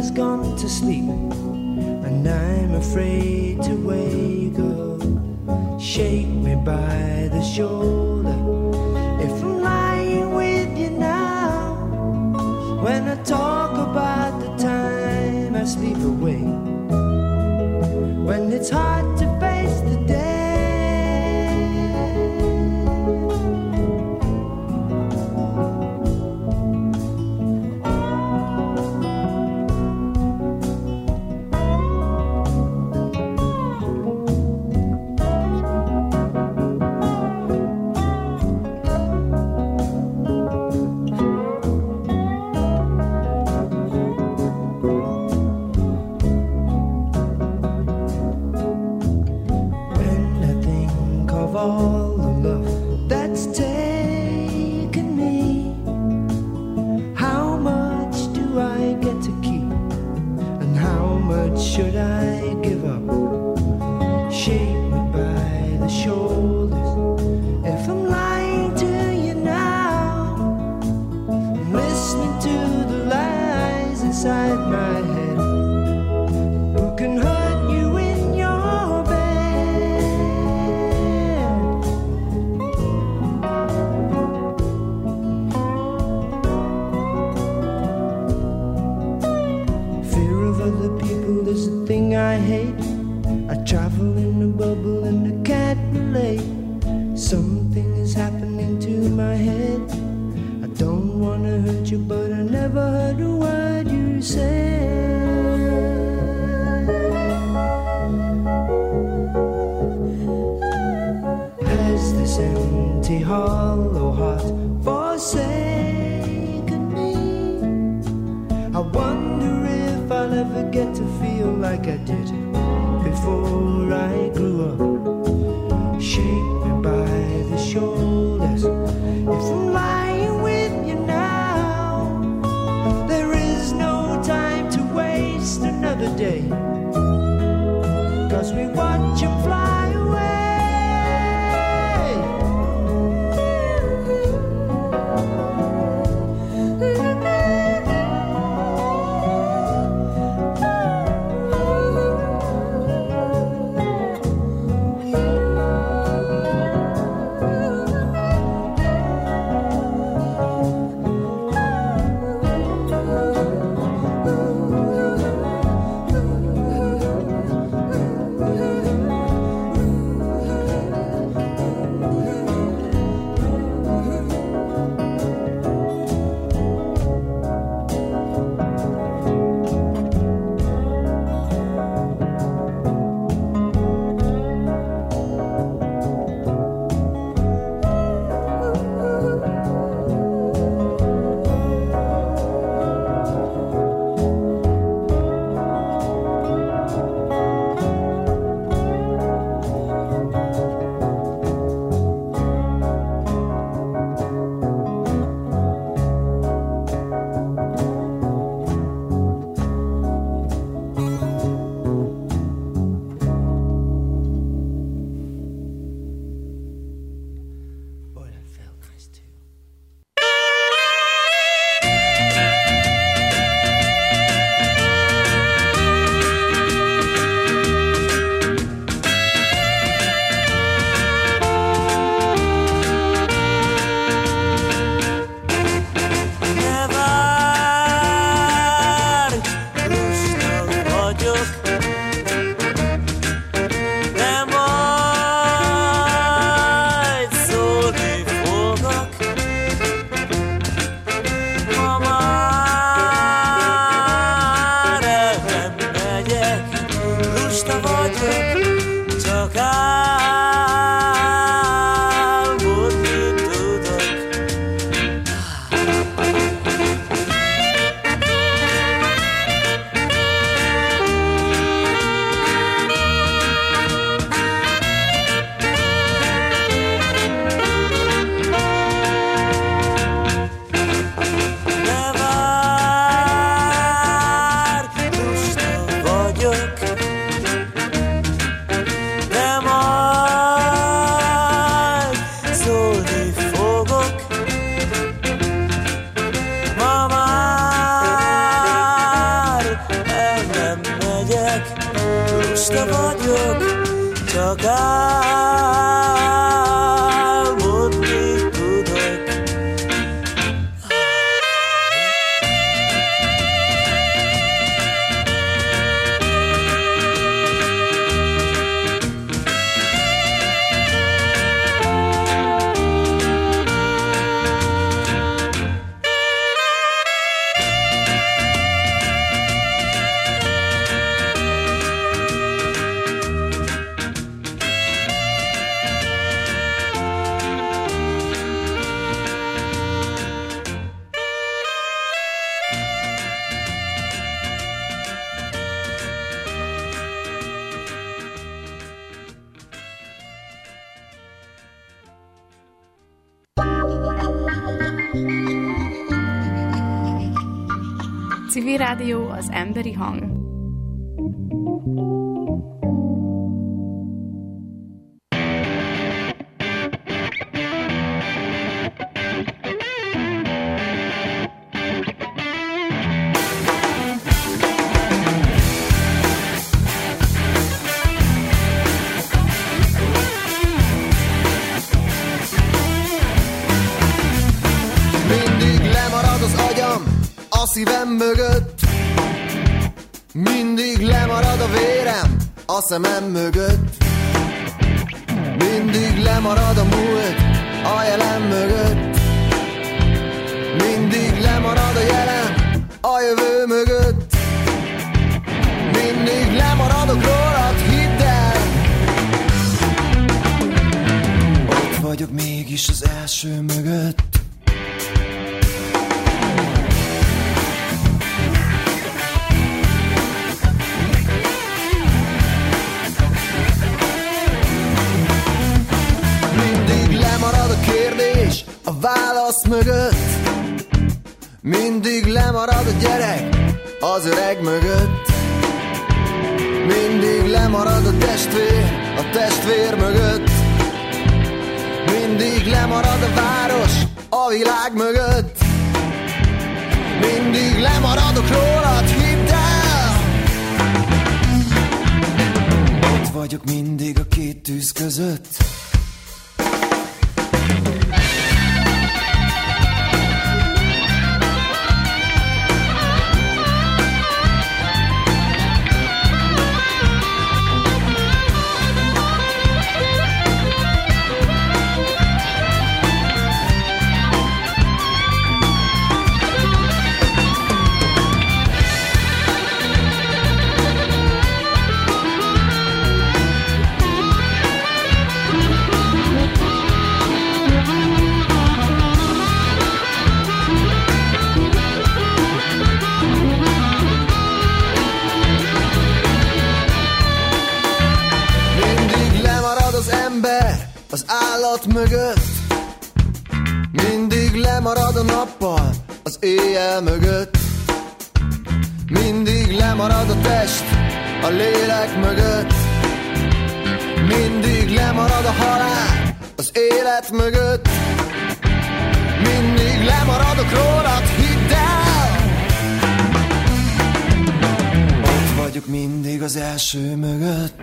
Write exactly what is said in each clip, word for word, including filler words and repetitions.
has gone to sleep, and I'm afraid to wake up. Shake me by the shoulder if I'm lying with you now. When I talk about the time I sleep away, when it's hard to face the day. All the love that's taken me, how much do I get to keep, and how much should I give up? Shake me by the shoulders if I'm lying to you now. I'm listening to the lies inside my head. Who can hurt you in your bed? Other people is the thing I hate. I travel in a bubble and I can't relate. Something is happening to my head. I don't wanna hurt you, but I never heard a word you said. Has this empty hollow heart forsaken me? I wonder if I'll ever get to feel like I did before I grew up. Shake me by the shoulders if I'm lying with you now. There is no time to waste another day, 'cause we watch you fly away. ritka vagyok, csak álmodni tudok. Civil Rádió, az emberi hang. Mindig lemarad az agyam a szívem mögött, mindig lemarad a vérem a szemem mögött, mindig lemarad a múlt a jelen mögött, mindig lemarad a jelen a jövő mögött, mindig lemaradok rólad, hidd el. Ott vagyok mégis az első mögött. Lemarad a kérdés a válasz mögött, mindig lemarad a gyerek az öreg mögött, mindig lemarad a testvér a testvér mögött, mindig lemarad a város a világ mögött, mindig lemaradok rólad, hidd el. Ott vagyok mindig a két tűz között. Az állat mögött, mindig lemarad a nappal az éjjel mögött, mindig lemarad a test a lélek mögött, mindig lemarad a halál az élet mögött, mindig lemaradok rólad, hidd el. Ott vagyok mindig az első mögött.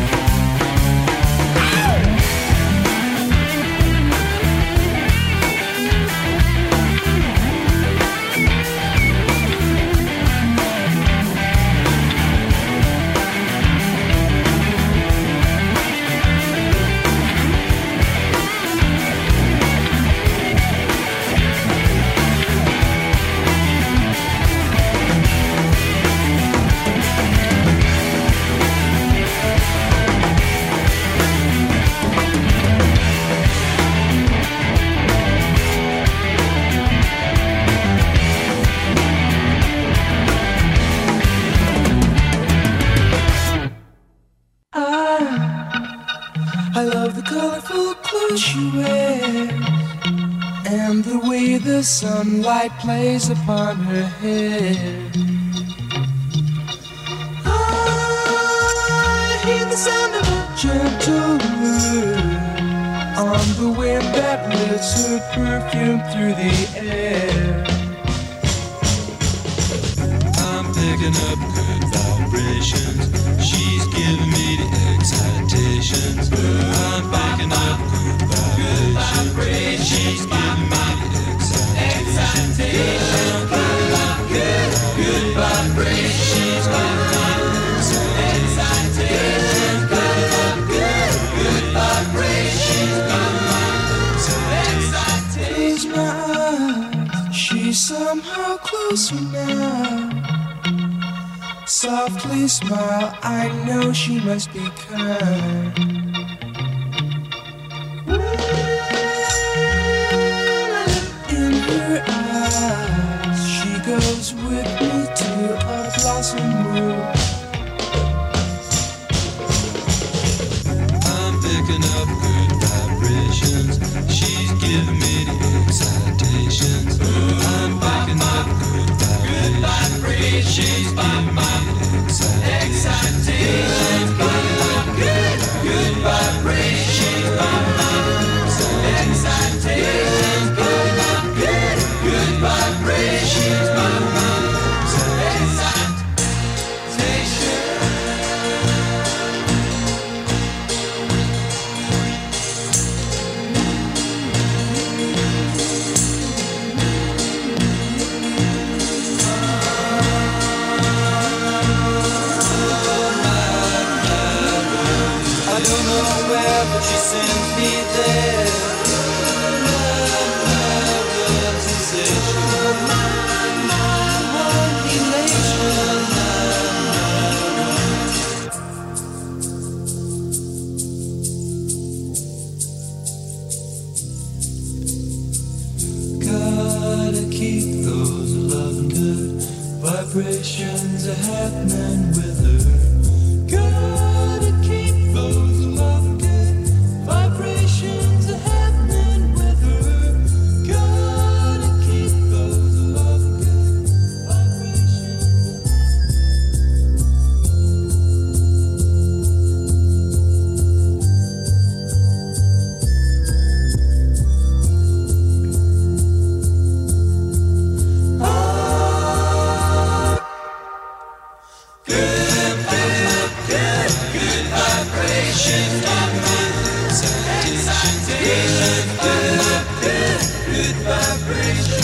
The sunlight plays upon her head. I hear the sound of a gentle wind on the wind that lifts her perfume through the air. I'm picking up good vibrations. She's giving me excitations. I'm picking up good vibrations. She's giving me excitation. Good, good vibrations. She's giving me excitation. Good, good vibrations. Close my eyes. She's somehow closer now. Softly smile, I know she must be kind. In her eyes, she goes with me to a blossom room. I'm picking up good vibrations. She's giving me the excitations. I'm picking up good vibrations. She's giving me excitation, good, good vibration, excitation, good, good vibration, but she sends me there. Love, love, love's sensation. My, my, one elation. Gotta keep those loving good vibrations are happening with her. Gotta keep those loving good vibrations are happening with her. Gotta keep those loving good vibrations. Ah, good, good, good, good vibrations. Excitation, good, good, good vibration.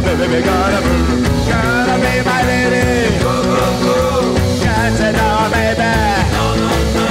baby, we gotta move. Gotta be my lady. Go, go, go. Can't say no, baby. No, no, no.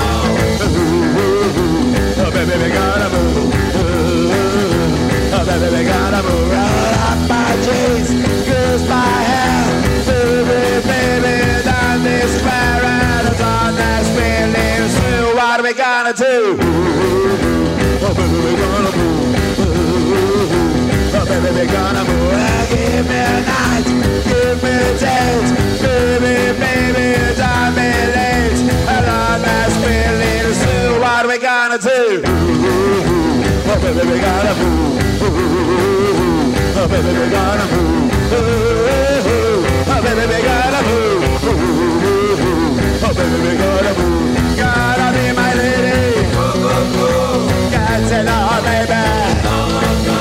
Ooh, oh, baby, we gotta move. Ooh, oh, baby, we gotta move. Roll up my jeans, goose my hair. Baby, baby, down this square and it's on that spinning through. What are we gonna do? Oh, baby, we gonna move. Oh, baby, we gonna move. Oh, give me a night, give me a date. Baby, baby, don't be late. And on that spinning through. What are we gonna do? Oh, baby, we gotta move. Oh, baby, we gotta move. Oh, baby, we gotta move. Oh, baby, we gotta move. Gotta be my lady. Go, go, go. Can't say no, baby. No, no, no.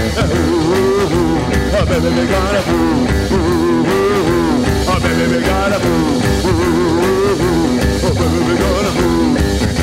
Oh, baby, we gotta move. Oh, baby, we gotta move. Oh, baby, we gotta move.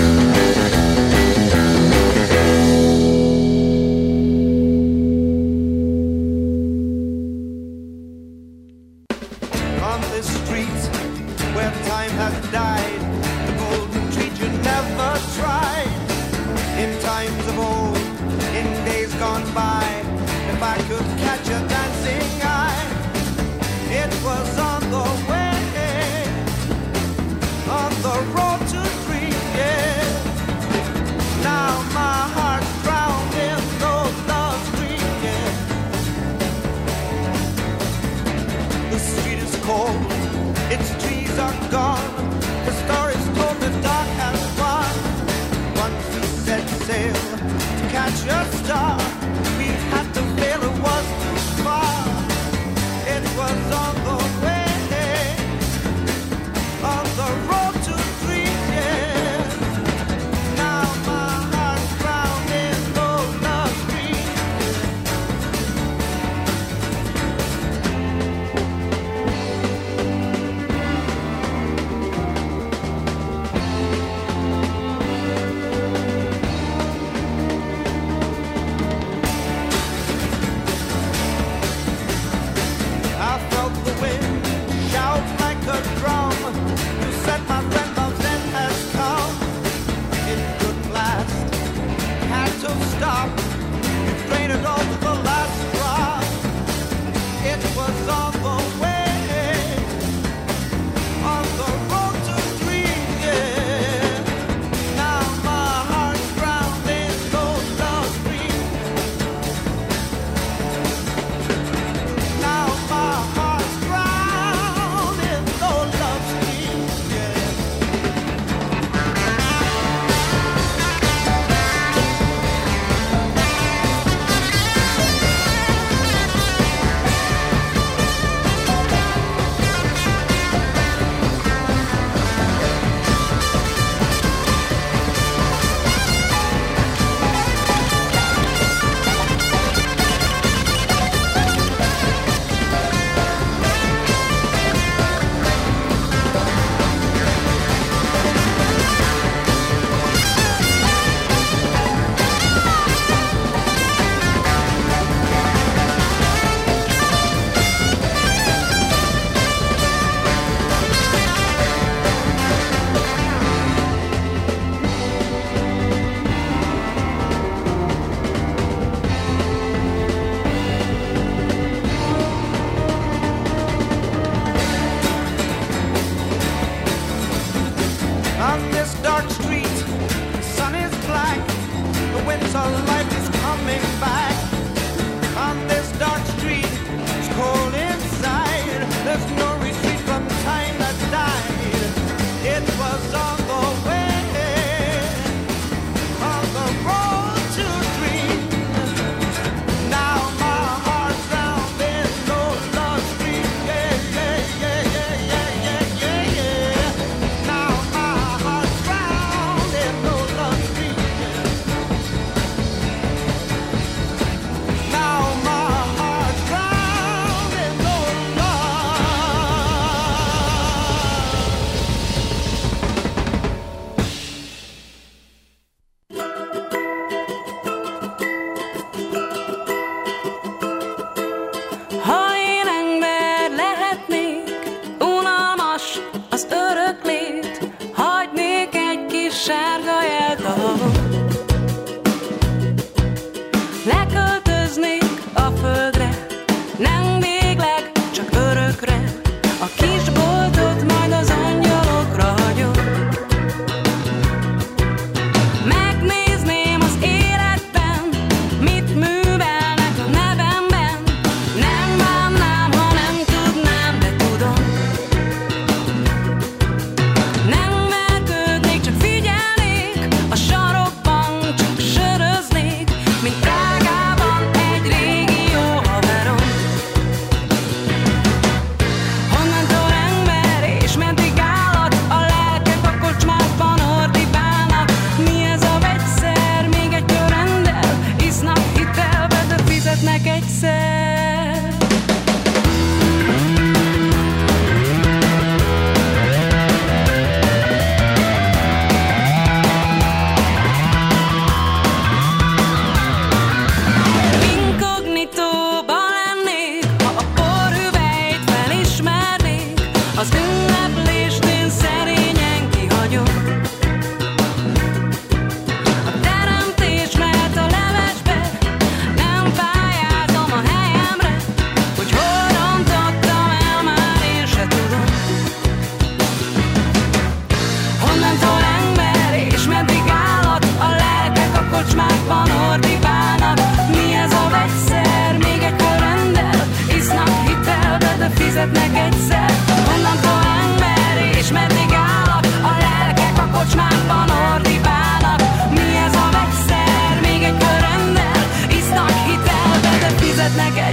On this street where time has died, the golden treat you never tried. In times of old, in days gone by, if I could catch a dancing eye, it was on the way, on the road to dream, yeah. Now my heart's drowned in those love streams, yeah. The street is cold, its trees are gone, the story's told, the dark has won. Once we set sail to catch a star, we had to fail, it was too far. It was on the way, on the road to dream, yeah. Now my heart's drowned in those love streams.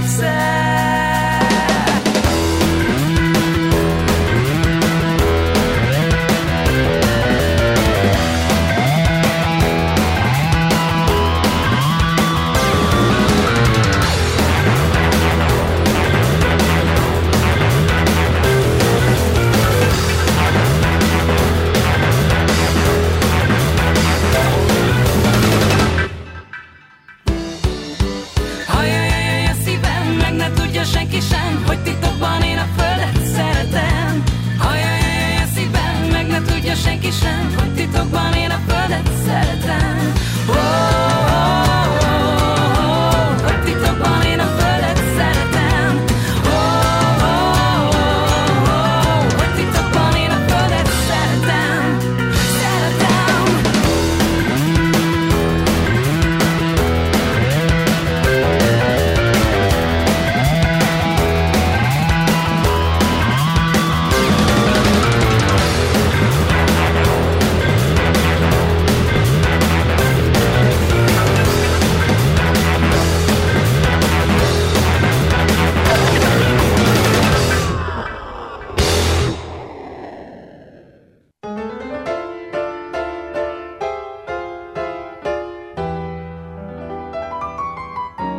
egyszer. Senki sem, hogy titokban én a földet szeretem. Hajajajaj a szívem, meg ne tudja senki sem, hogy titokban én a földet szeretem. Oh, oh, oh, oh, hogy titokban én a földet szeretem. Oh, oh, oh, oh, hogy titokban én a földet szeretem. Szeretem.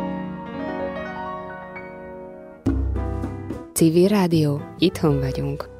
Civil Rádió, itthon vagyunk.